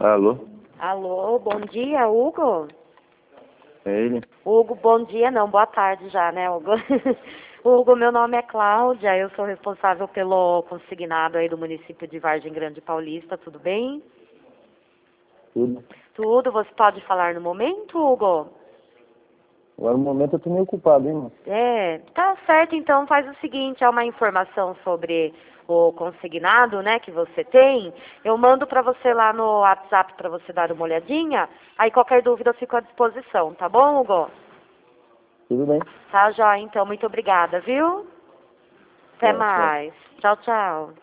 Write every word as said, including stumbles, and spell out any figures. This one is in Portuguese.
Alô? Alô, bom dia, Hugo? É ele? Hugo, bom dia, não, boa tarde já, né, Hugo? Hugo, meu nome é Cláudia, eu sou responsável pelo consignado aí do município de Vargem Grande Paulista, tudo bem? Tudo. Tudo, você pode falar no momento, Hugo? Agora no momento eu tô meio ocupado, hein, mano? É, tá certo, então faz o seguinte, é uma informação sobre o consignado, né, que você tem, eu mando pra você lá no WhatsApp pra você dar uma olhadinha, aí qualquer dúvida eu fico à disposição, tá bom, Hugo? Tudo bem. Tá, joia, então, muito obrigada, viu? Até É, tchau. mais. Tchau, tchau.